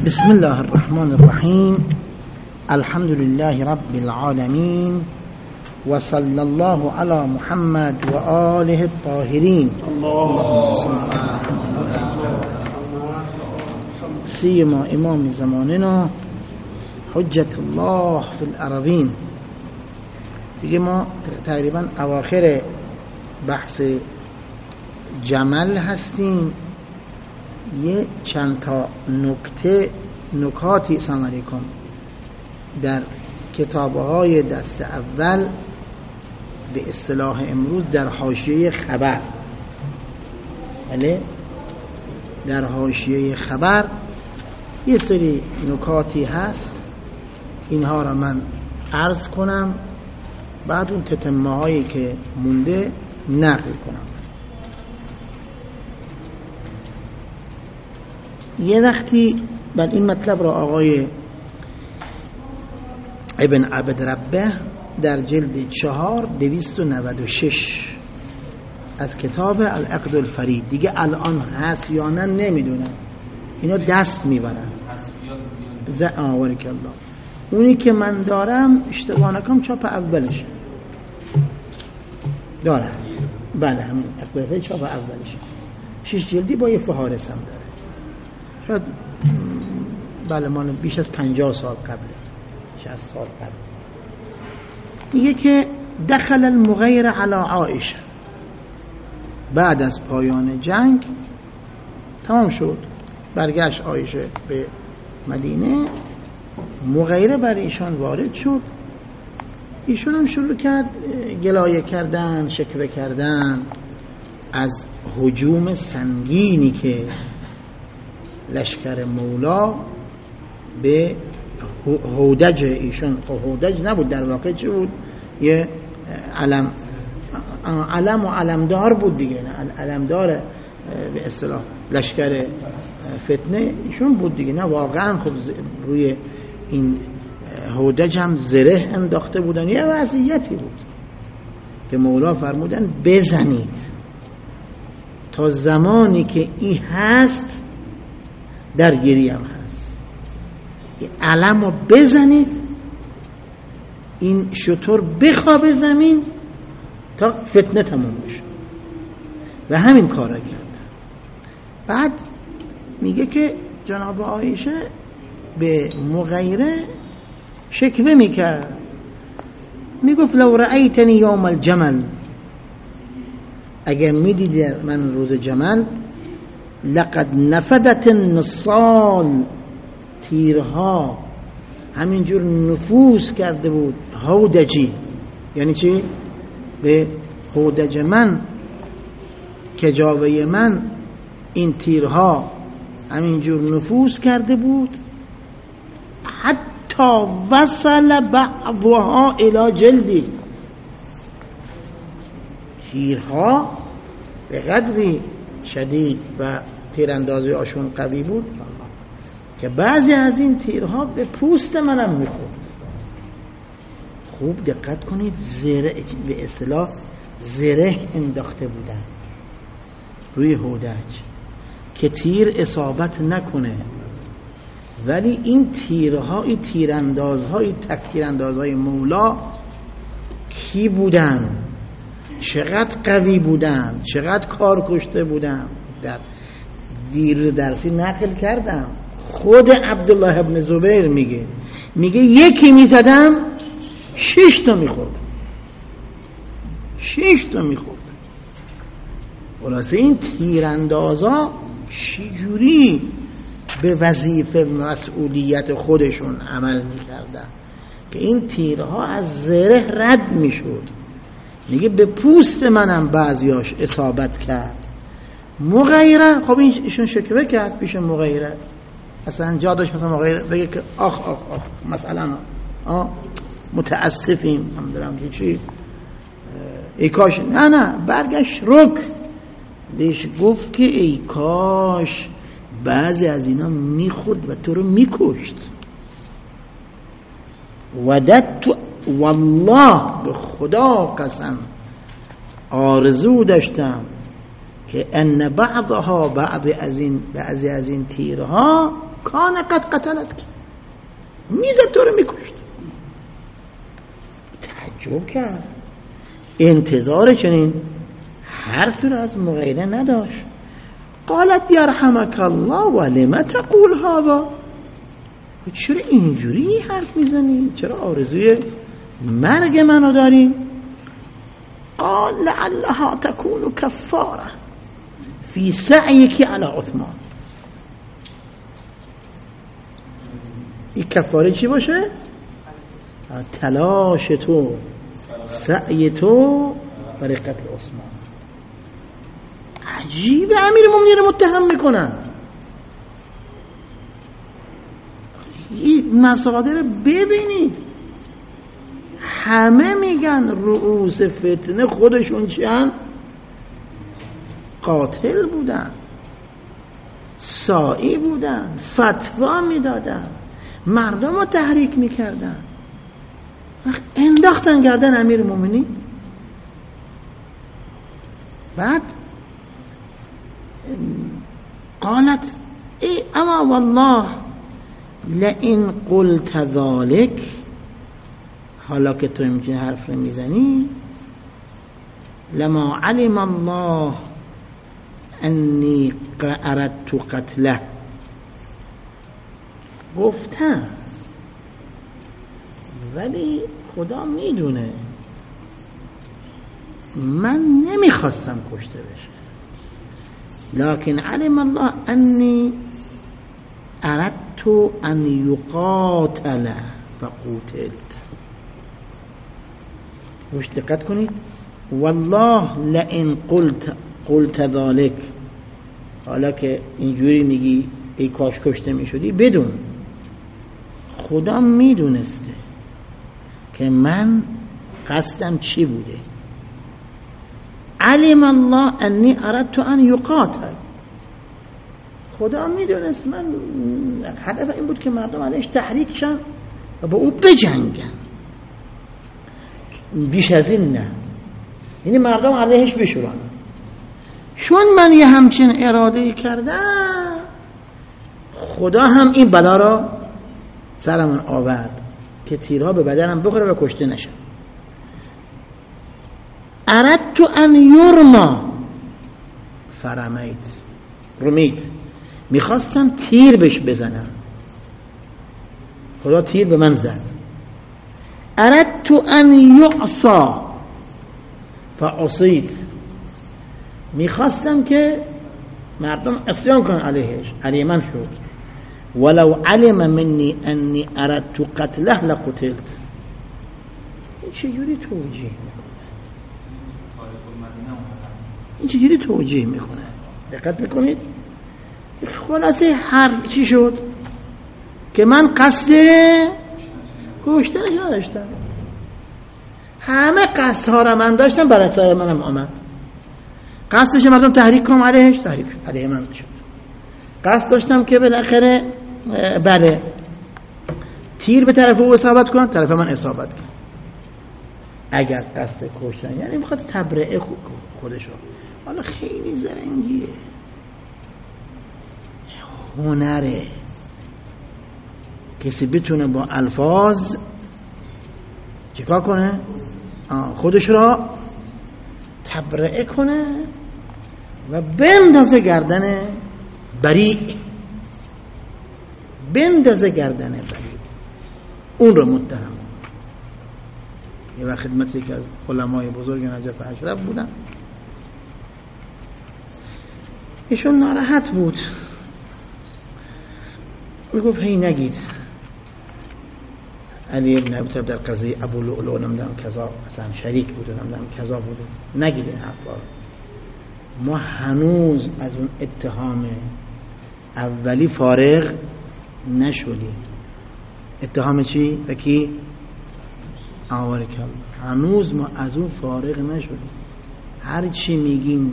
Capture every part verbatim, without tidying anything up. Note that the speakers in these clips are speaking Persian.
بسم الله الرحمن الرحیم. الحمد لله رب العالمین و صلی الله علی محمد و آله الطاهرین. سیما امام زماننا حجت الله فی الارضین. دیگه ما تقریبا اواخر بحث جمل هستیم. یه چند تا نکته نکاتی سلام علیکم در کتاب‌های دست اول به اصطلاح امروز در حاشیه خبر، بله در حاشیه خبر یه سری نکاتی هست، اینها را من عرض کنم، بعد اون تتمه هایی که مونده نقل کنم. یه وقتی بر این مطلب را آقای ابن عبد ربه در جلد چهار دویست و نود و شش از کتاب العقد الفرید، دیگه الان هست یا نه نمیدونم، اینا دست میبرن ز آورک الله. اونی که من دارم اشتباه نکنم چاپ اولش دارم، بله همین عقد الفرید چاپ اولش، شش جلدی با یه فهارس هم داره، شاید بله مال بیش از پنجاه سال قبله، شصت سال قبل. میگه که دخل المغیر علی عایشه، بعد از پایان جنگ تمام شد، برگشت عایشه به مدینه، مغیره بر ایشان وارد شد. ایشون هم شروع کرد گلایه کردن، شکوه کردن از هجوم سنگینی که لشکر مولا به هودج ایشان، هودج نبود در واقع، چه بود؟ یه علم علم و علمدار بود دیگه، نه علمدار به اصطلاح لشکر فتنه ایشون بود دیگه، نه واقعا خب روی این هودج هم زره انداخته بودن. یه وضعیتی بود که مولا فرمودن بزنید تا زمانی که این هست درگیری هم هست، این علم رو بزنید، این شطور بخوابه زمین تا فتنه تموم بشه، و همین کار را کردن. بعد میگه که جناب عایشه به مغیره شکوه میکرد، میگفت لو رأیتنی یوم الجمل، اگر میدیدی من روز جمل، لقد نفدت النصال، تیرها همینجور نفوذ کرده بود، هودجی یعنی چی؟ به هودج من، کجاوه من، این تیرها همینجور نفوذ کرده بود، حتی وصل بعضها الى جلدی، تیرها به قدری شدید و تیراندازی آشون قوی بود که بعضی از این تیرها به پوست منم میخورد. خوب دقت کنید، زره به اصطلاح زره انداخته بودن روی هودج که تیر اصابت نکنه، ولی این تیرها، این تیراندازها، این تک تیراندازهای مولا کی بودن؟ چقدر قوی بودن، چقدر کار کشته بودن. در دیر درسی نقل کردم، خود عبدالله ابن زبیر میگه میگه یکی میزدم شش تا میخوردم، شش تا میخوردم. خلاصه این تیراندازا چجوری به وظیفه مسئولیت خودشون عمل میکردن که این تیرها از زره رد میشد. میگه به پوست منم بعضیاش اصابت کرد. مغیره خب ایشون شکوه کرد پیش مغیره، اصلا جا داشت مثلا مغیره بگه که آخ آخ آخ مثلا آه متاسفیم هم دارم که چی ای کاش، نه نه برگشت رک بهش گفت که ای کاش بعضی از اینا میخورد و تو رو میکشت. وددت والله، به خدا قسم آرزو داشتم که ان بعضها بعضی از این بعضی از این تیرها کان قد قتلت، میزد تو رو میکشت. تعجب کرد، انتظار چنین حرفی رو از مغیره نداشت. قالت یرحمک الله ولم تقول هذا، چرا اینجوری حرف میزنی؟ چرا آرزوی مرگ منو داری؟ قال لعلها تكون كفاره في سعيك على عثمان. این کفاره چی باشه؟ تلاش تو، سعی تو برای قتل عثمان. عجیب، امیر مومنین رو متهم میکنن. این مصادر ببینید، همه میگن رؤوس فتنه خودشون چند قاتل بودن، سائی بودن، فتوا میدادن، مردم رو تحریک میکردن. وقت انداختن گردن امیر مومنین. بعد قالت ای اما والله لئن قلت ذلك، حالا که تو همچین حرف رو میزنی، لما علم الله انی اردت قتله، گفتم ولی خدا میدونه من نمیخواستم کشته بشه، لكن علم الله انی اردت ان یقاتل فقتلت. روش دقت کنید، والله لئن قلت قلت ذلك، حالا که اینجوری میگی ای کاش کشته میشدی، بدون خدا میدونسته که من قصدم چی بوده. علم الله انی اردت ان یقاتل، خدا میدونست من هدف این بود که مردم علیش تحریک شن و با او بجنگن، بیش از این نه، یعنی مردم علیهش بشورن. چون من یه همچین اراده کردم، خدا هم این بلا را سرمون آورد که تیرها به بدنم بخوره و کشته نشم. اردت ان یرما فرمیت، رمیت، میخواستم تیر بهش بزنم، خدا تیر به من زد. اردت ان یعصا فعصیت، میخواستم که مردم عصیان کنن علیهش، علیه من شد. ولو علم منی انی اردت قتله لقتلت. این چجوری توجیه میکنه؟ این چجوری توجیه میکنه؟ دقت میکنید؟ خلاصه هر چی شد که من قصد کشتنش نداشتم، همه قصدها را من داشتم، برای سر منم آمد. قصدش مردم تحریک کنم علیهش، تحریک علیه من شد. قصد داشتم که بالاخره بله تیر به طرف او اصابت کن، طرف من اصابت کن. اگر قصد کشتن یعنی میخواد تبرئه خودشو. حالا خیلی زرنگیه، هنره، کسی بتونه با الفاظ چیکار کنه؟ خودش را تبرئه کنه و بندازه گردن بریء، بندازه گردن بریء، اون رو متهم. یه وقت خدمتی که از علمای بزرگ نجف اشرف بودن، ایشون ناراحت بود، میگفت هی نگید علی ابن ابی طالب در قضیه ابو لؤلؤ نمیدونم کذا مثلا شریک بود، نمیدونم کذا بود، نگید این حرفا. ما هنوز از اون اتهام اولی فارغ نشدیم. اتهام چی؟ و کی؟ آوارکم. هنوز ما از اون فارغ نشدیم. هر چی میگیم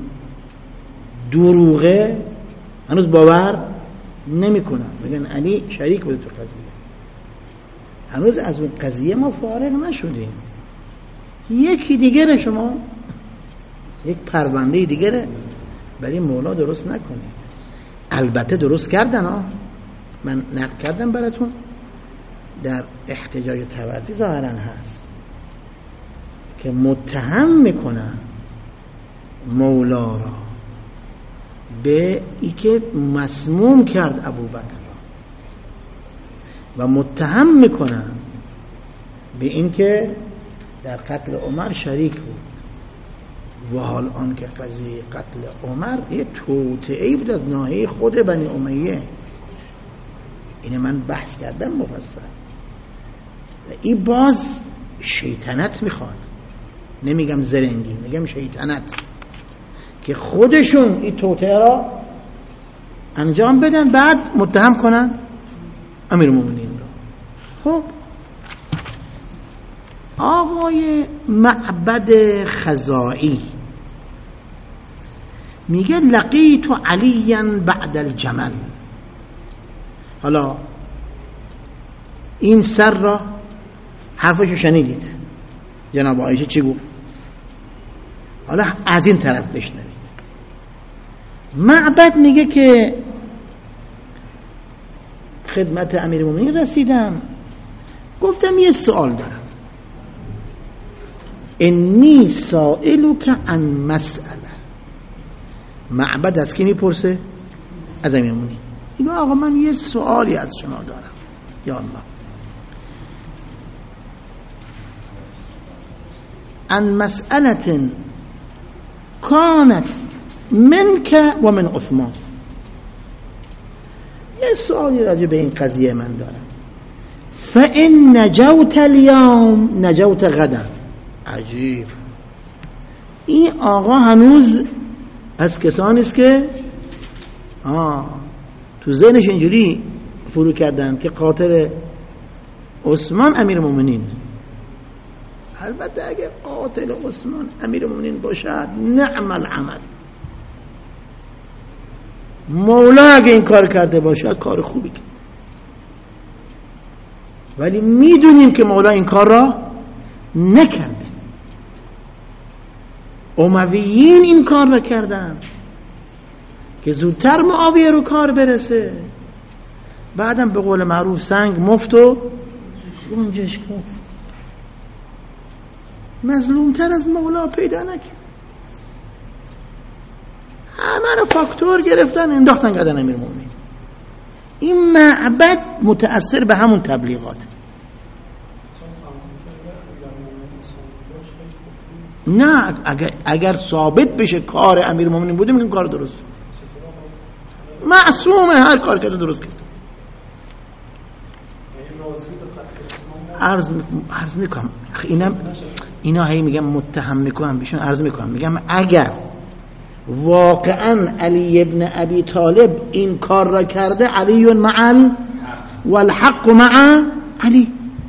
دروغه هنوز باور نمیکنن، میگن علی شریک بود تو قضیه. هنوز از اون قضیه ما فارغ نشدیم. یکی دیگه شما یک پرونده دیگه برای مولا درست نکنید. البته درست کردن ها، من نقل کردم براتون در احتجاج طبرسی ظاهرا هست که متهم میکنن مولا را به ای که مسموم کرد ابوبکر و متهم میکنن به این که در قتل عمر شریک بود و حال آن که قضیه قتل عمر یه توطئه‌ای بود از ناحیه خود بنی امیه. اینه من بحث کردم مفصل. این باز شیطنت میخواد، نمیگم زرنگی، میگم شیطنت، که خودشون این توطئه را انجام بدن بعد متهم کنن امیرالمومنین را. خب آقای معبد خزاعی میگه لقیت علیا بعد الجمل. حالا این سر را حرفشو شنیدید جناب عایشه چی گفت، حالا از این طرف بشنوید. معبد میگه که خدمت امیرالمومنین رسیدم، گفتم یه سوال دارم، انی سائلک عن مسئله. معبد از کی میپرسه؟ از امیرالمومنین. میگه آقا من یه سوالی از شما دارم. یا الله، عن مسئله کانت منک و من عثمان. یه سوالی راجع به این قضیه من دارم. فإن نجوت اليوم نجوت غدا. عجیب، این آقا هنوز از کسانی است که آه تو ذهنش اینجوری فرو کردن که قاتل عثمان امیرالمومنین. البته اگر قاتل عثمان امیرالمومنین باشد نعم العمل، مولا اگه این کار کرده باشد کار خوبی کرد، ولی میدونیم که مولا این کار را نکرده. امویین این کار را کردن که زودتر معاویه رو کار برسه، بعدم به قول معروف سنگ مفت و گنجش گفت. مظلومتر از مولا پیدا نکرد، همه رو فاکتور گرفتن انداختن گردن امیرالمومنین. این معبد متأثر به همون تبلیغات. نه اگر, اگر ثابت بشه کار امیرالمومنین بوده میگن کار درست، معصومه، هر کار کرده درست کرد. عرض عرض میکنم اینا اینا هی میگم متهم میکنم بهشون، عرض میکنم میگم اگر واقعا علی ابن ابی طالب این کار را کرده، علی مع والحق مع علی،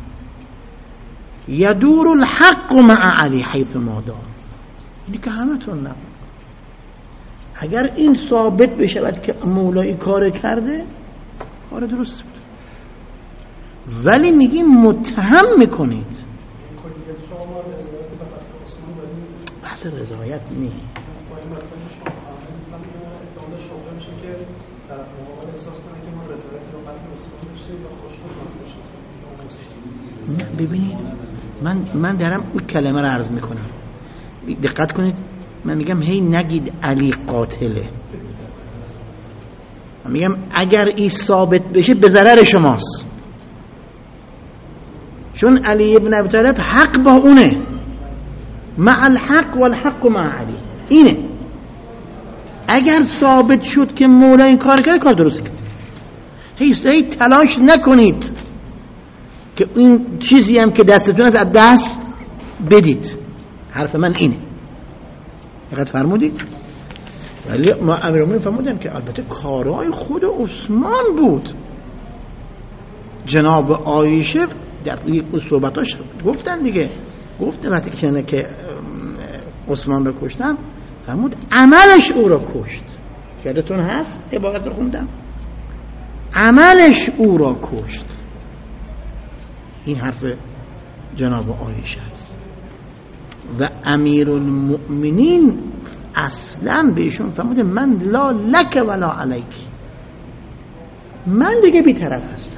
یدور الحق مع علی حیث ما دار. اینی که همتون نبود. اگر این ثابت بشود که مولایی کار کرده، کار درست بود، ولی میگیم متهم میکنید. بحث رضایت نی. ببینید من من دارم اون کلمه رو عرض میکنم، دقت کنید. من میگم هی نگید علی قاتله، من میگم اگر این ثابت بشه به ضرر شماست، چون علی ابن ابی طالب حق با اونه، مع الحق والحق مع علی. اینه اگر ثابت شد که مولا این کار کرد، کار درست کرد. هی تلاش نکنید که این چیزی هم که دستتون است از دست بدید. حرف من اینه، دقت فرمودید. ولی ما امیرالمومنین فرمودن که البته کارهای خود عثمان بود. جناب عایشه در یک صحبتاش گفتن دیگه، گفتن وقتی که عثمان رو کشتن فرمود عملش او رو کشت. یادتون هست عبارت رو خوندم، عملش او را کشت. این حرف جناب عایشه است. و امیرالمؤمنین اصلا بهشون فرموده من لا لک ولا علیک، من دیگه بی‌طرف هستم.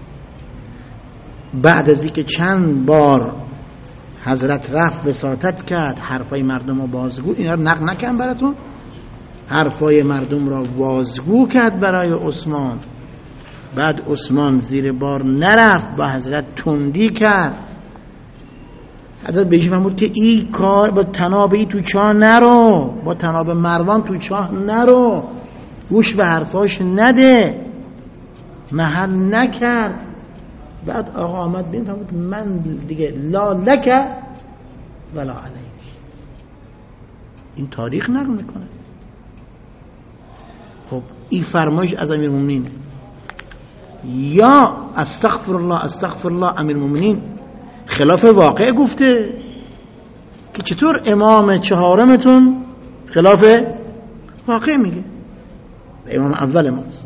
بعد از اینکه چند بار حضرت رفت وساطت کرد، حرفای مردم رو بازگو، اینا رو نقل نکنم براتون، حرفای مردم را بازگو کرد برای عثمان. بعد عثمان زیر بار نرفت، با حضرت تندی کرد. حضرت بهش فرمود که این کار با تناب ای تو چاه نرو، با تناب مروان تو چاه نرو، گوش به حرفاش نده، محل نکرد. بعد آقا آمد بین فرمود من دیگه لا لک ولا علیک. این تاریخ نقل میکنه. خب این فرمایش از امیرالمومنینه. یا استغفر الله استغفر الله امیرالمومنین خلاف واقع گفته که چطور امام چهارمتون خلاف واقع میگه، امام اول ماست،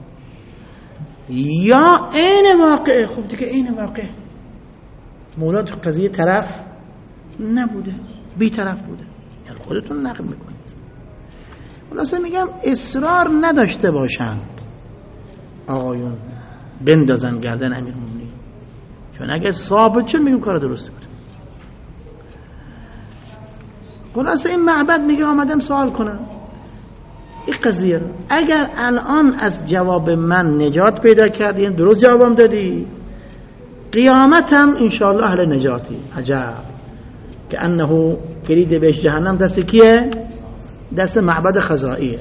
یا عین واقع. خب دیگه عین واقع مولا تو قضیه طرف نبوده، بی طرف بوده، یعنی خودتون نقل میکنید. خلاصه میگم اصرار نداشته باشند آقایون بندازن گردن امیرالمومنین، چون اگر ثابت شد میگم کار درسته بود. خلاصه این معبد میگه آمدم سوال کنم این قضیه رو، اگر الان از جواب من نجات پیدا کردی، یعنی درست جوابم دادی، قیامتم انشاءالله اهل نجاتی. عجب که انه کلید بهش جهنم دست کیه؟ دست معبد خزائیه.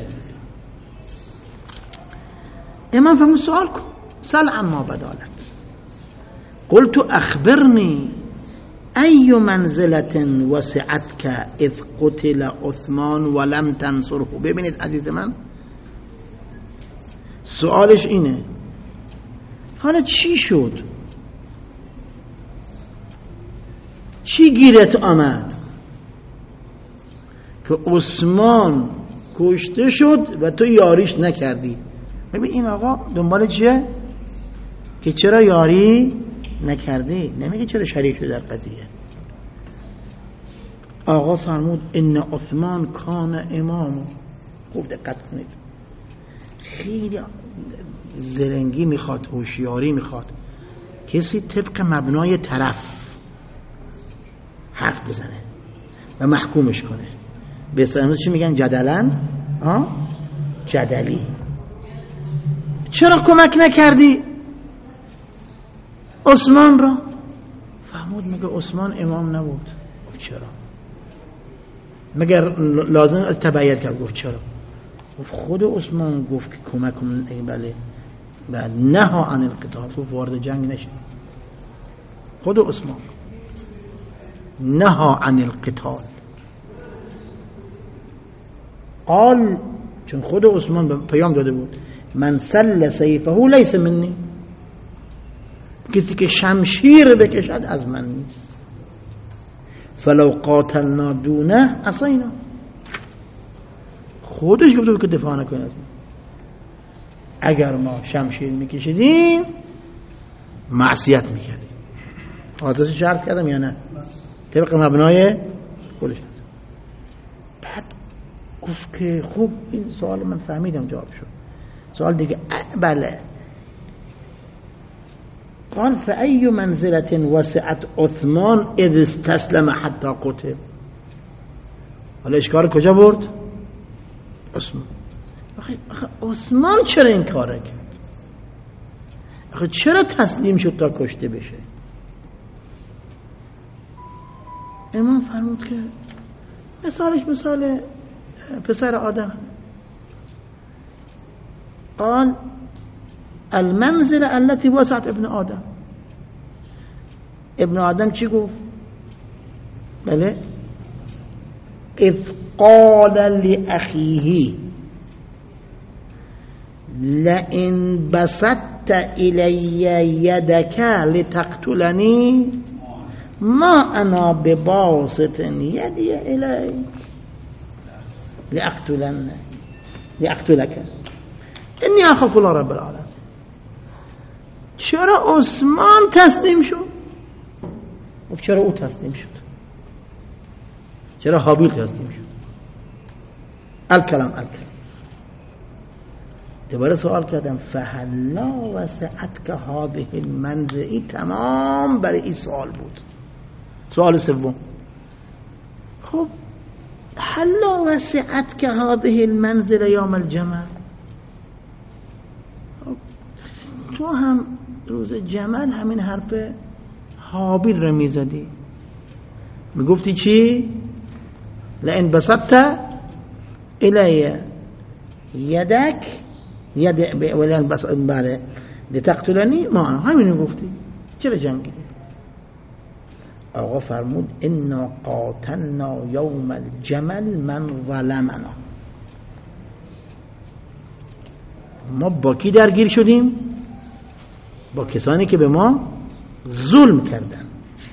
امام فرمود سوال کن، سل عما بدالک. قلت اخبرنی ای منزلت وسعتک اذ قتل عثمان ولم تنصره. ببینید عزیز من، سوالش اینه حالا چی شد، چی گیرت آمد که عثمان کشته شد و تو یاریش نکردی؟ ببین این آقا دنبال چیه که چرا یاری نکردی، نمیگه چرا شریک شد در قضیه. آقا فرمود ان عثمان کان امام. خوب دقت کنید، خیلی زرنگی میخواد، هوشیاری میخواد، کسی طبق مبنای طرف حرف بزنه و محکومش کنه. به اصطلاح چی میگن؟ جدلن ها جدلی. چرا کمک نکردی عثمان را؟ فهمود میگه عثمان امام نبود. گفت چرا؟ مگر لازم تبعیت کرد؟ گفت چرا؟ گفت خود عثمان گفت که کمک کن. بله بله نها عن القتال، تو وارد جنگ نشد. خود عثمان نها عن القتال قال، چون خود عثمان پیام داده بود من سل سیفه لیس منی، کسی که شمشیر بکشد از من نیست. فلو قاتلنا دونه عصینا، خودش گفته بود که دفاع نکنید از من. اگر ما شمشیر میکشیدیم معصیت میکردیم. حاضرش شرط کردم یا نه؟ طبق مبنای خودش. بعد گفت که خب این سوال من فهمیدم جواب شد. سوال دیگه بله. قال فأي منزلة وسعت عثمان اذ استسلم حتى قتل. حالا اشکار کجا برد؟ عثمان. آخه عثمان چرا این کار کرد؟ آخه چرا تسلیم شد تا کشته بشه؟ امام فرمود که مثالش مثال پسر آدم. قال المنزل التي وسعت ابن آدم. ابن آدم چی گفت؟ بله اذ قال لأخيه لئن بسطت إلي يدك لتقتلني ما انا بباسط يدي إليك لأقتلن لأقتلك إني أخاف الله رب العالمين. چرا عثمان تسلیم شد؟ گفت چرا او تسلیم شد؟ چرا حابیل تسلیم شد؟ الکلام الکلام. دوباره سوال کردم فهلا وسعتک هذه المنزل. این تمام برای این سوال بود. سوال سوم، خب هلا وسعتک هذه المنزل یوم الجمل، تو هم روز جمل همین حرف حابیل رو میزدی، میگفتی چی؟ لئن بسطت الی یدک ید ولن بس بله لتقتلنی، ما همین گفتی، چرا جنگیدی؟ آقا فرمود انا قاتلنا یوم الجمل من ظلمنا. ما با کی درگیر شدیم؟ با کسانی که به ما ظلم کردن.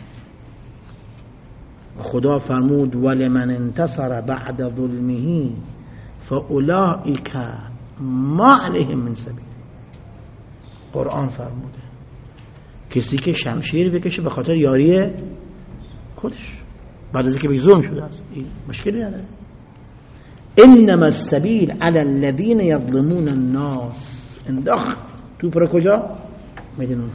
خدا فرمود ولمن انتصر بعد ظلمه فاولئک ما علیهم من سبیل. قرآن فرموده کسی که شمشیر بکشه به خاطر یاری خودش بعد از اینکه به ظلم شده است، این مشکلی نداره. انما السبیل علی الذین یظلمون الناس. انداخت توپ رو کجا؟ میدون اونها.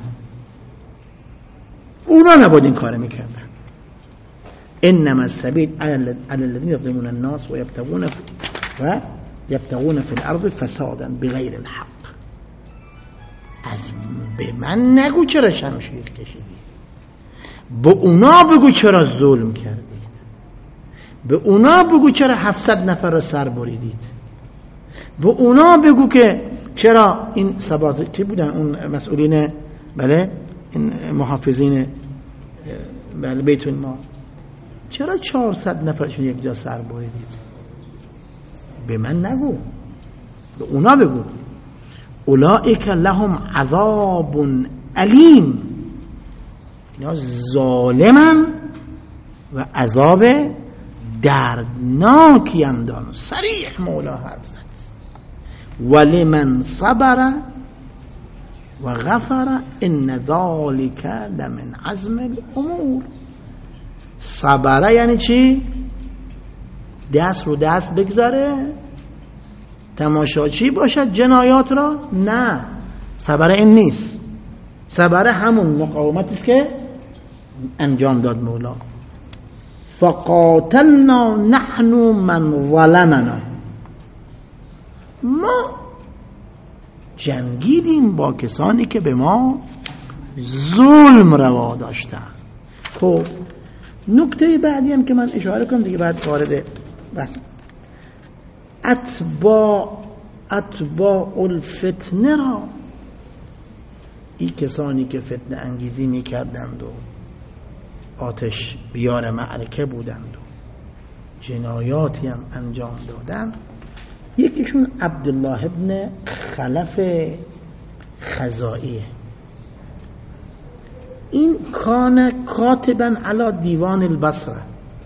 اونا نباید این کار میکردن. انما السبیل علی الذین یظلمون الناس و یبتغون و یبتغون فی الارض فسادا بغیر الحق. از به من نگو چرا شمشیر کشیدی، به اونا بگو چرا ظلم کردید، به اونا بگو چرا هفتصد نفر رو سر بریدید، به اونا بگو که چرا این سبازه که بودن اون مسئولین بله این محافظین بله بیت المال، چرا چهارصد نفرشون یک جا سر بریدید؟ به من نگو، به اونا بگو. اولئک لهم عذاب علیم. اینا ظالمن و عذاب دردناکی هم دارن. صریح مولا حرف زد. ولمن صبر و غفر ان ذلک لمن عزم الامور. صبره یعنی چی؟ دست رو دست بگذاره تماشاچی باشد جنایات را؟ نه، صبره این نیست. صبره همون مقاومتی است که انجام داد مولا. فقاتلنا نحن من ظلمنا. ما جنگیدیم با کسانی که به ما ظلم روا داشتن. خب نکته بعدی هم که من اشاره کنم دیگه بعد وارد بس اتباع اتباع الفتنه را، این کسانی که فتنه انگیزی می کردند و آتش بیار معرکه بودند و جنایاتی هم انجام دادند، یکیشون عبدالله ابن خلف خزائیه. این کان کاتبا علی دیوان البصره.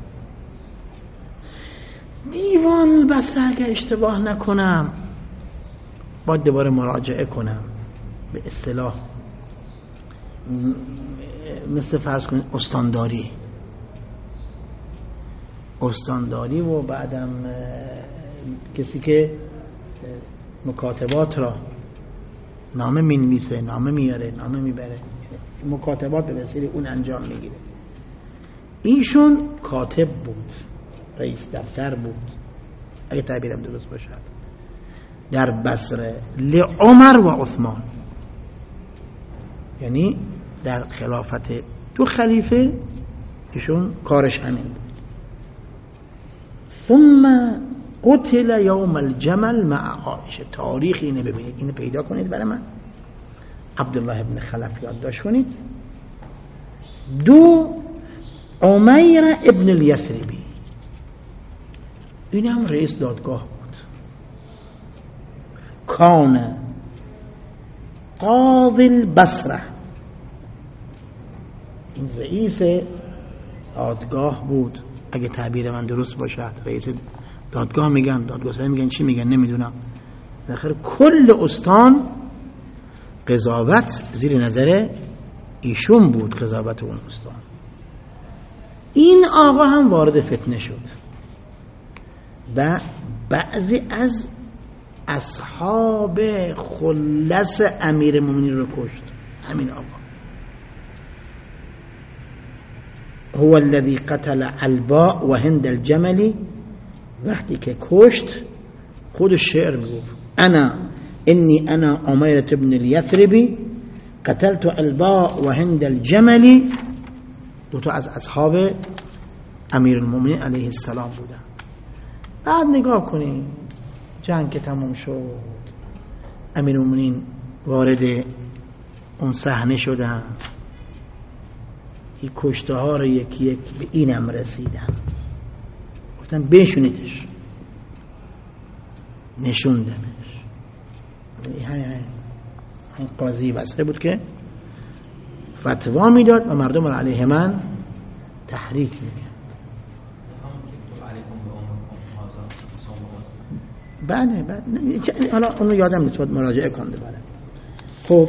دیوان البصره اگه اشتباه نکنم باید دوباره مراجعه کنم، به اصطلاح مثل فرض کنید استانداری استانداری و بعدم کسی که مکاتبات را نامه می نویسه، نامه میاره، نامه میبره، مکاتبات به وسیله اون انجام میگیره. ایشون کاتب بود، رئیس دفتر بود اگه تعبیرم درست باشد در بصره لعمر و عثمان، یعنی در خلافت دو خلیفه ایشون کارش همین بود. ثم قتل یوم الجمل مع عائشه. تاریخ اینه ببینید، اینو پیدا کنید برای من، عبدالله ابن خلف یادداشت کنید. دو عمیر ابن الیثربی، این هم رئیس دادگاه بود. کان قاضی البصره، این رئیس دادگاه بود اگه تعبیر من درست باشد. رئیس دادگاه میگن، دادگاه میگن چی میگن نمیدونم. بالاخره کل استان قضاوت زیر نظر ایشون بود، قضاوت اون استان. این آقا هم وارد فتنه شد و بعضی از اصحاب خلص امیر المؤمنین رو کشت. همین آقا هو الذي قتل الباء و هند الجملی. وقتی که کشت خودش شعر میگفت انا انی انا عمیرة ابن الیثربی قتلت الباء و هند الجملی. دوتا از اصحاب امیر المؤمنین علیه السلام بودن. بعد نگاه کنید جنگ که تموم شد امیر المؤمنین وارد اون صحنه شدن. این کشته ها رو یکی یک به اینم رسیدن، گفتن بشونیدش، نشوندنش. این قاضی بصره بود که فتوا میداد و مردم رو علیه من تحریک میکرد. بله بله حالا اونو یادم نیست، باید مراجعه کنده. بله خب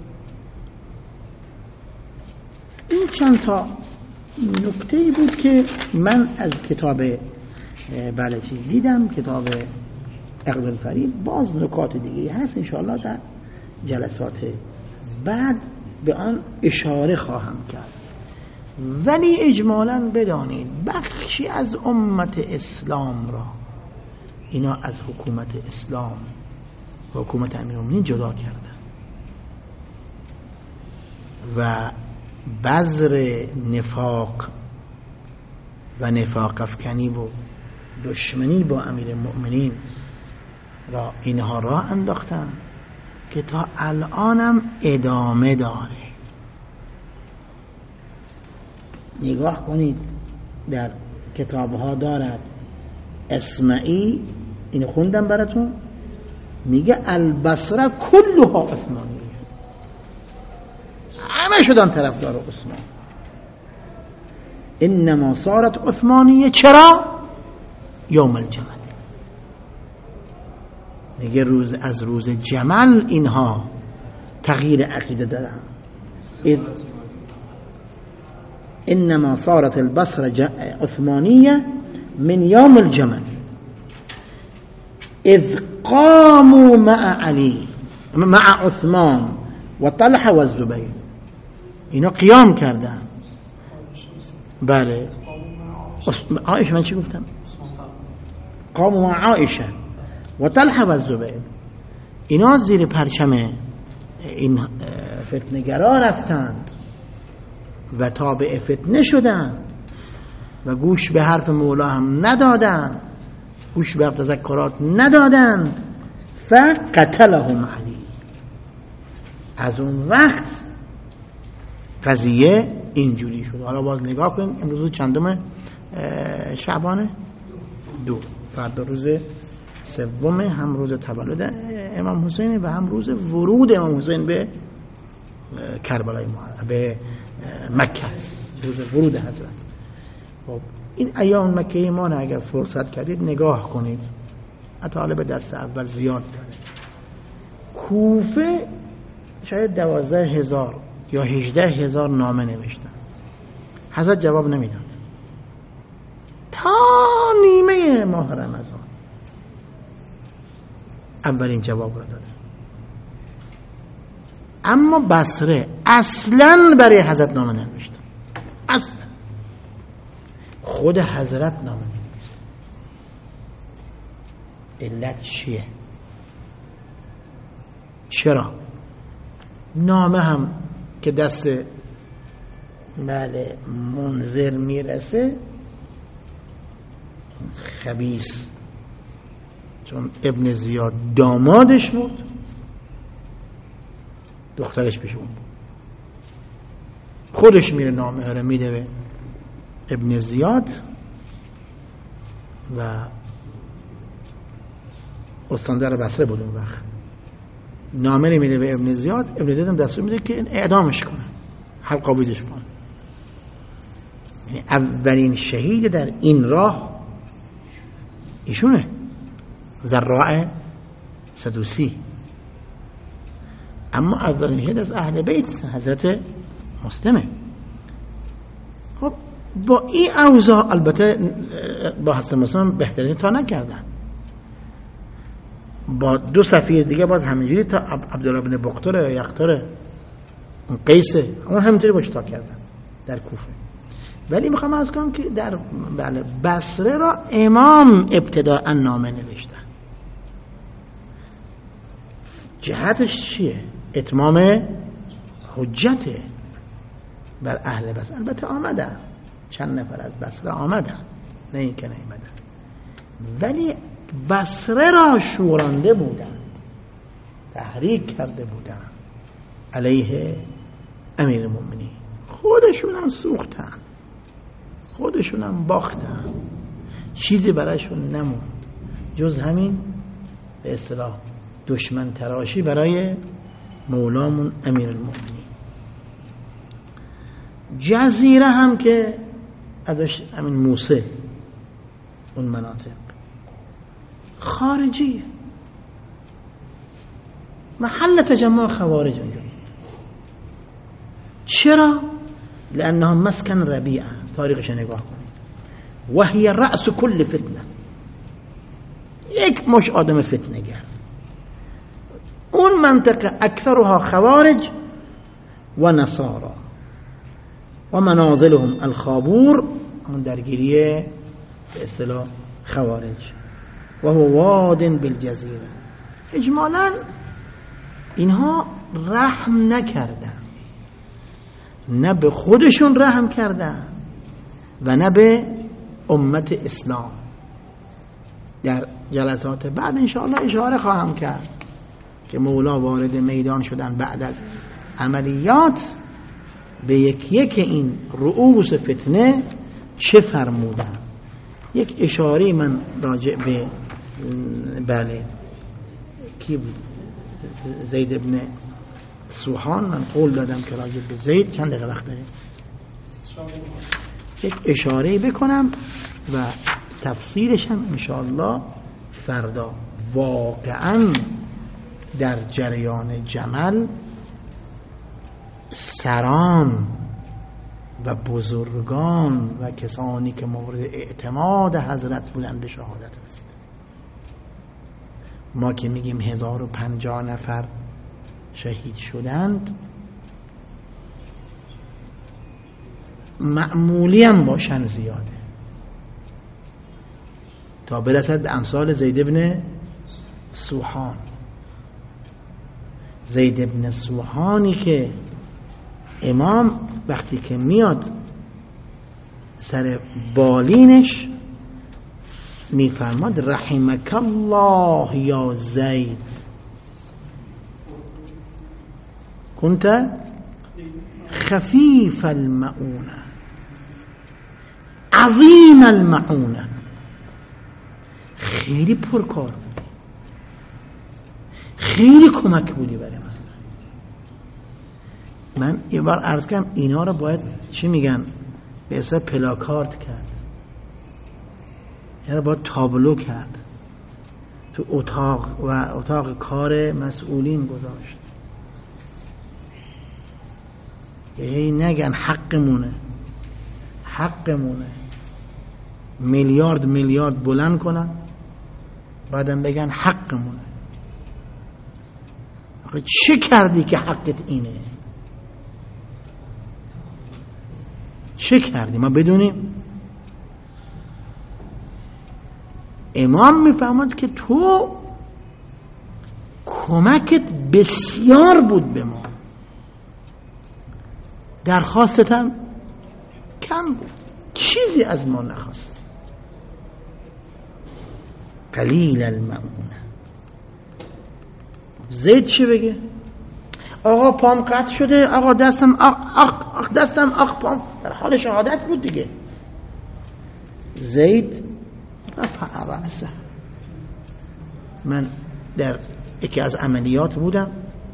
این چند تا نکته‌ای بود که من از کتاب بله چیز دیدم، کتاب عقد الفرید. باز نکات دیگه هست انشاءالله در جلسات بعد به آن اشاره خواهم کرد. ولی اجمالاً بدانید بخشی از امت اسلام را اینا از حکومت اسلام و حکومت امیرالمومنین جدا کردن و بذر نفاق و نفاق افکنی و دشمنی با امیرالمومنین را اینها راه انداختن که تا الانم ادامه داره. نگاه کنید در کتابها دارد. اسمعی اینو خوندم براتون، میگه البصره کلها عثمانیه، همه شدن طرفدار عثمان. انما صارت عثمانیه چرا؟ یوم الجمل. میگه روز از روز جمل اینها تغییر عقیده دادن. انما صارت البصره عثمانیه من یوم الجمل اذ قاموا مع علی مع عثمان و طلحه و الزبیر. اینا قیام کردن. بله عایشه، من چی گفتم؟ قاموا مع عایشه و طلحه و الزبیر. اینا زیر پرچم این فتنه‌گرا رفتند و تابع فتنه شدند و گوش به حرف مولا هم ندادند، گوش به تذکرات ندادند. فقتلهم علی. از اون وقت قضیه اینجوری شد. حالا باز نگاه کنیم امروز چندم شعبانه؟ دو. فردا روز سوم، هم روز تولد امام حسین و هم روز ورود امام حسین به کربلای معظم به مکه است، روز ورود حضرت. خب این ایام مکه ما نه اگر فرصت کردید نگاه کنید، اطالب دست اول زیاد داره. کوفه شاید دوازده هزار یا هجده هزار نامه نوشتن، حضرت جواب نمیداد تا نیمه ماه رمضان اولین جواب را داده. اما بصره اصلا برای حضرت نامه ننوشت، اصلا خود حضرت نامه ننوشت. علت چیه؟ چرا؟ نامه هم که دست بله منذر میرسه خبیث، چون ابن زیاد دامادش بود، دخترش پیش اون بود، خودش میره نامه رو میده به ابن زیاد و استاندار بصره بود اون وقت. نامه رو میده به ابن زیاد، ابن زیاد هم دستور میده که اعدامش کنه، حلق‌آویزش کنه. یعنی اولین شهید در این راه ایشونه، زراع سدوسی. اما اولین شهید از اهل بیت حضرت مسلمه. خب با این اوضاع البته با حضرت مسلم بهترین تا نکردن، با دو سفیر دیگه باز همینجوری تا عبدالله بن بختره یختره اون قیسه اون همینطوری با چتا کردن در کوفه. ولی میخوام عرض کنم که در بله بصره را امام ابتداء نامه نوشتن. جهتش چیه؟ اتمام حجته بر اهل بصره. البته آمدن چند نفر از بصره آمدن، نه این که نیامدن، ولی بصره را شورانده بودند، تحریک کرده بودند علیه امیر المؤمنین. خودشون هم سوختن، خودشون هم باختن، چیزی برایشون نموند جز همین به اصطلاح دشمن تراشی برای مولامون امیر المؤمنین. جزیره هم که ازش همین موسی اون مناطق خارجیه، محل تجمع خوارج اونجا. چرا؟ لأنها مسکن ربیعه. تاریخش نگاه کنید، و هی رأس کل فتنه، یک مش آدم فتنه گر. اون منطقه اکثرها خوارج و نصارا و منازلهم الخابور، اون درگیریه به اصطلاح خوارج. و هو واد بالجزیره. اجمالا اینها رحم نکردن، نه به خودشون رحم کردن و نه به امت اسلام. در جلسات بعد انشاءالله اشاره خواهم کرد که مولا وارد میدان شدن بعد از عملیات، به یک یک این رؤوس فتنه چه فرمودن. یک اشاره من راجع به بله کی بود؟ زید ابن سوحان. من قول دادم که راجع به زید چند دقیقه وقت داریم یک اشاره بکنم و تفسیرش هم انشاءالله فردا. واقعا در جریان جمل سران و بزرگان و کسانی که مورد اعتماد حضرت بودن به شهادت رسید. ما که میگیم هزار و پنجاه نفر شهید شدند، معمولی هم باشن زیاده تا برسد به امثال زید ابن سوحان. زید ابن سوحانی که امام وقتی که میاد سر بالینش میفرماد رحمک الله یا زید کنت خفیف المعونه عظیم المعونه. خیلی پرکار بودی، خیلی کمک بودی برای من. من یه بار عرض کردم اینا رو باید چی میگن به حساب پلاکارد کرد، یعنی باید تابلو کرد، تو اتاق و اتاق کار مسئولین گذاشت که هی نگن حقمونه حقمونه، میلیارد میلیارد بلند کنن بعدم بگن حقمونه. آخه چه کردی که حقت اینه؟ چه کردی؟ ما بدونیم. امام میفهمد که تو کمکت بسیار بود به ما، درخواستتم کم بود، چیزی از ما نخواست. قلیل المعونه. زید چی بگه؟ آقا پام قطع شده، آقا دستم آق آق آق دستم آق پام، در حال شهادت بود دیگه. زید رفع رأسه. من در یکی از عملیات بودم،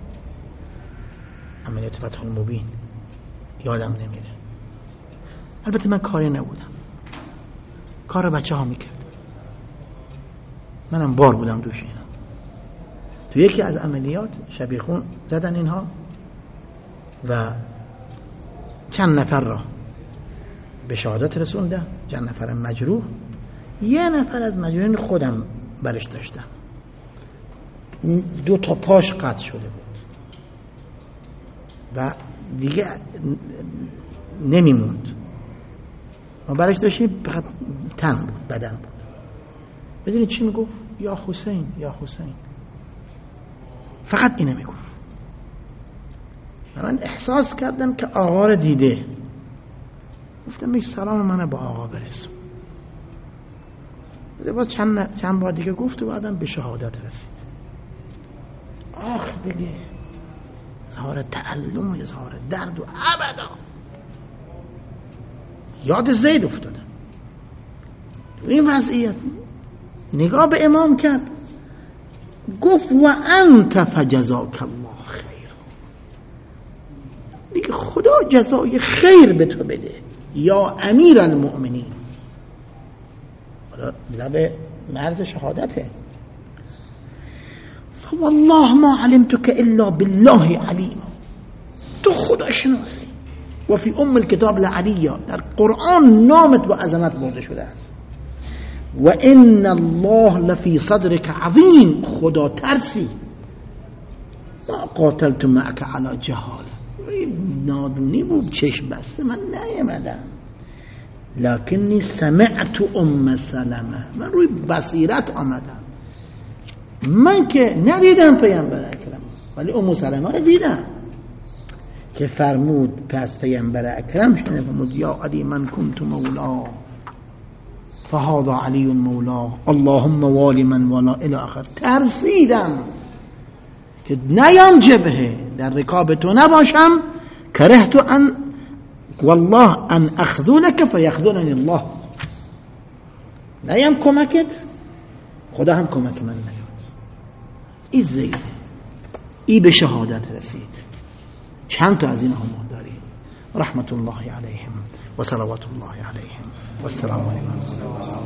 عملیات فتح المبین، یادم نمیره. البته من کاری نبودم، کار بچه ها میکرد، منم بار بودم دوش اینا. تو یکی از عملیات شبیخون زدن اینها و چند نفر را به شهادت رسوندن، چند نفر مجروح. یه نفر از مجروحین خودم برش داشتم. دو تا پاش قطع شده بود و دیگه نمیموند. ما برایش داشتیم فقط تن بود، بدن بود. بدونید چی میگفت؟ یا حسین یا حسین، فقط اینه میگفت. من احساس کردم که آقا رو دیده. گفتم می سلام منو با آقا برسون. باز چند, چند بار دیگه گفت و بعدم به شهادت رسید. آخ بگه اظهار تعلم و اظهار درد و ابدا. یاد زید افتادم تو این وضعیت. نگاه به امام کرد، گفت و انت فجزاک الله خیر. دیگه خدا جزای خیر به تو بده یا امیر المؤمنین. لب مرز شهادته. فوالله ما علمتك الا بالله علیم. تو خدا شناسی. و فی ام الكتاب لعلیه، در قرآن نامت با عظمت برده شده است. و ان الله لفی صدرک عظیم، خدا ترسی. ما قاتلت معك على جهاله، نادونی بود، چشم بسته من نیامدم. لکنی سمعت ام سلمه، من روی بصیرت آمدم. من که ندیدم پیامبر اکرم، ولی ام سلمه رو دیدم که فرمود پس پیامبر اکرم شنه فرمود یا علی من کنت مولا فهذا علی مولا اللهم والی من والا الی آخر. ترسیدم که نیام جبهه در رکاب تو نباشم، کرهت ان والله ان اخذونک فیخذوننی الله. نیام کمکت، خدا هم کمک من نیاد. این زیده، ای به شهادت رسید. چند تا از این هم داریم. رحمت الله علیهم و صلوات الله علیهم و السلام علیکم.